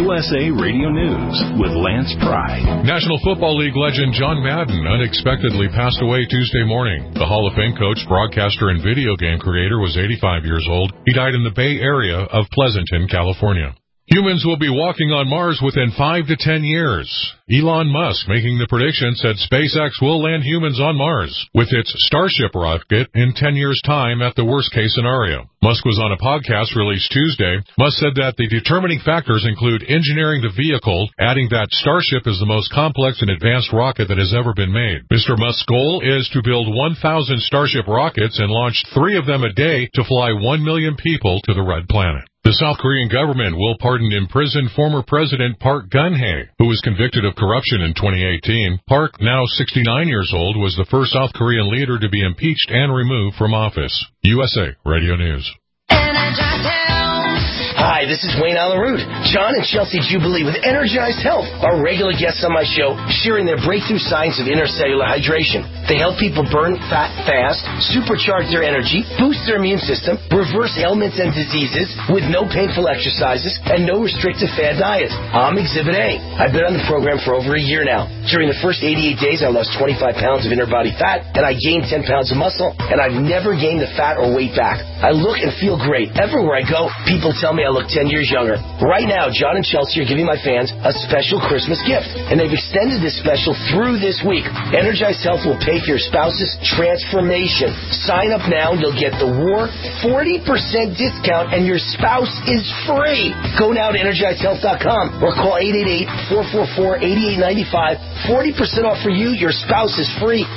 USA Radio News with Lance Pry. National Football League legend John Madden unexpectedly passed away Tuesday morning. The Hall of Fame coach, broadcaster, and video game creator was 85 years old. He died in the Bay Area of Pleasanton, California. Humans will be walking on Mars within 5 to 10 years. Elon Musk making the prediction said SpaceX will land humans on Mars with its Starship rocket in 10 years' time at the worst-case scenario. Musk was on a podcast released Tuesday. Musk said that the determining factors include engineering the vehicle, adding that Starship is the most complex and advanced rocket that has ever been made. Mr. Musk's goal is to build 1,000 Starship rockets and launch 3 of them a day to fly 1 million people to the Red Planet. The South Korean government will pardon imprisoned former President Park Geun-hye, who was convicted of corruption in 2018. Park, now 69 years old, was the first South Korean leader to be impeached and removed from office. USA Radio News. Hi, this is Wayne Alaroot. John and Chelsea Jubilee with Energized Health are regular guests on my show, sharing their breakthrough science of intercellular hydration. They help people burn fat fast, supercharge their energy, boost their immune system, reverse ailments and diseases with no painful exercises and no restrictive fad diets. I'm Exhibit A. I've been on the program for over a year now. During the first 88 days, I lost 25 pounds of inner body fat, and I gained 10 pounds of muscle, and I've never gained the fat or weight back. I look and feel great. Everywhere I go, people tell me I look 10 years younger. Right now, John and Chelsea are giving my fans a special Christmas gift, and they've extended this special through this week. Energized Health will pay for your spouse's transformation. Sign up now and you'll get the War 40% discount, and your spouse is free. Go now to EnergizedHealth.com or call 888-444-8895. 40% off for you. Your spouse is free.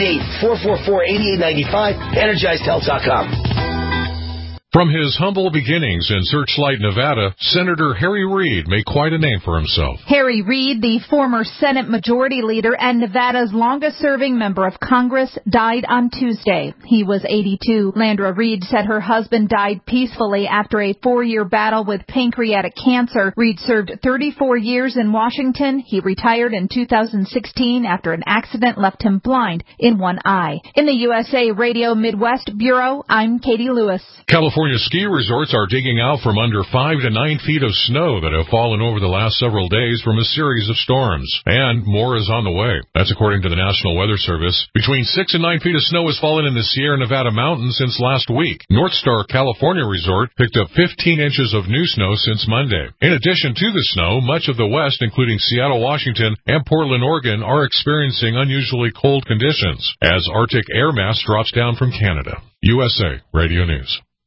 888-444-8895. EnergizedHealth.com. From his humble beginnings in Searchlight, Nevada, Senator Harry Reid made quite a name for himself. Harry Reid, the former Senate Majority Leader and Nevada's longest-serving member of Congress, died on Tuesday. He was 82. Landra Reid said her husband died peacefully after a 4-year battle with pancreatic cancer. Reid served 34 years in Washington. He retired in 2016 after an accident left him blind in one eye. In the USA Radio Midwest Bureau, I'm Katie Lewis. California ski resorts are digging out from under 5 to 9 feet of snow that have fallen over the last several days from a series of storms. And more is on the way. That's according to the National Weather Service. Between 6 and 9 feet of snow has fallen in the Sierra Nevada mountains since last week. North Star California Resort picked up 15 inches of new snow since Monday. In addition to the snow, much of the West, including Seattle, Washington, and Portland, Oregon, are experiencing unusually cold conditions as Arctic air mass drops down from Canada. USA Radio News.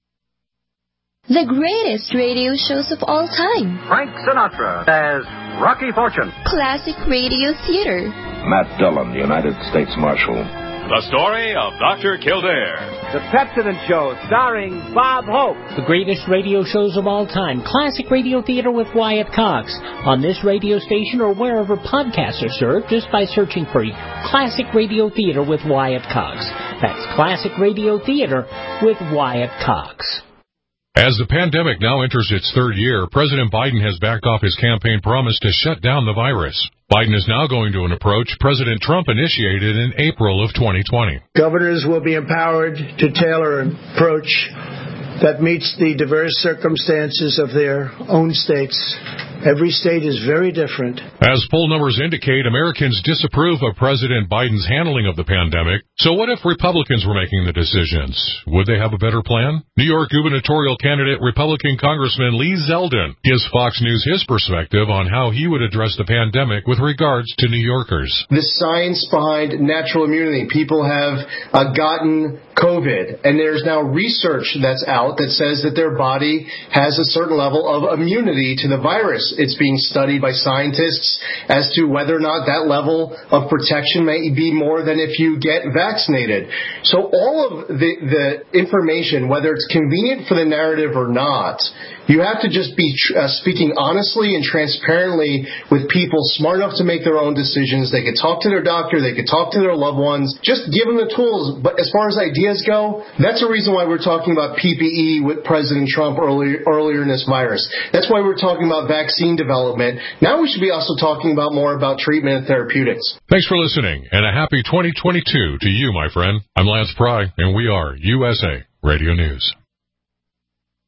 The greatest radio shows of all time. Frank Sinatra as Rocky Fortune. Classic radio theater. Matt Dillon, United States Marshal. The story of Dr. Kildare. The Pepsodent Show, starring Bob Hope. The greatest radio shows of all time. Classic radio theater with Wyatt Cox. On this radio station or wherever podcasts are served, just by searching for Classic Radio Theater with Wyatt Cox. That's Classic Radio Theater with Wyatt Cox. As the pandemic now enters its third year, President Biden has backed off his campaign promise to shut down the virus. Biden is now going to an approach President Trump initiated in April of 2020. Governors will be empowered to tailor an approach that meets the diverse circumstances of their own states. Every state is very different. As poll numbers indicate, Americans disapprove of President Biden's handling of the pandemic. So what if Republicans were making the decisions? Would they have a better plan? New York gubernatorial candidate Republican Congressman Lee Zeldin gives Fox News his perspective on how he would address the pandemic with regards to New Yorkers. The science behind natural immunity. People have gotten COVID, and there's now research that's out that says that their body has a certain level of immunity to the virus. It's being studied by scientists as to whether or not that level of protection may be more than if you get vaccinated. So all of the information, whether it's convenient for the narrative or not, you have to just be speaking honestly and transparently with people smart enough to make their own decisions. They could talk to their doctor. They could talk to their loved ones. Just give them the tools. But as far as ideas go, that's the reason why we're talking about PPE with President Trump earlier in this virus. That's why we're talking about vaccine development. Now we should be also talking about more about treatment and therapeutics. Thanks for listening, and a happy 2022 to you, my friend. I'm Lance Pry, and we are USA Radio News.